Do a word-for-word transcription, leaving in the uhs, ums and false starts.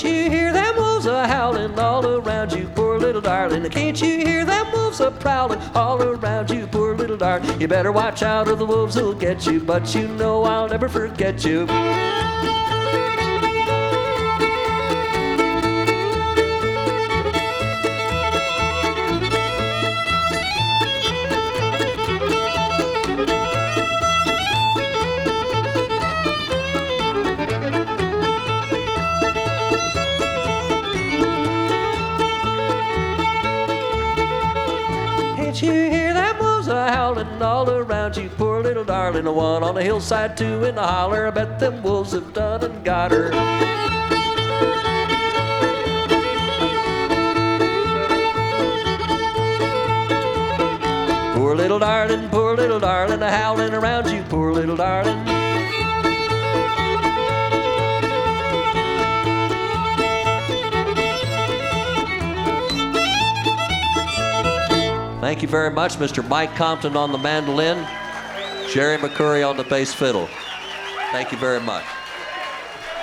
Can't you hear them wolves a howling all around you, poor little darling? Can't you hear them wolves a prowling all around you, poor little darling? You better watch out or the wolves will get you, but you know I'll never forget you. Can't you hear them wolves a howling all around you, poor little darling? The one on the hillside, two in the holler. I bet them wolves have done and got her. Poor little darling, poor little darling, a howling around you, poor little darling. Thank you very much, Mister Mike Compton on the mandolin, Jerry McCurry on the bass fiddle. Thank you very much.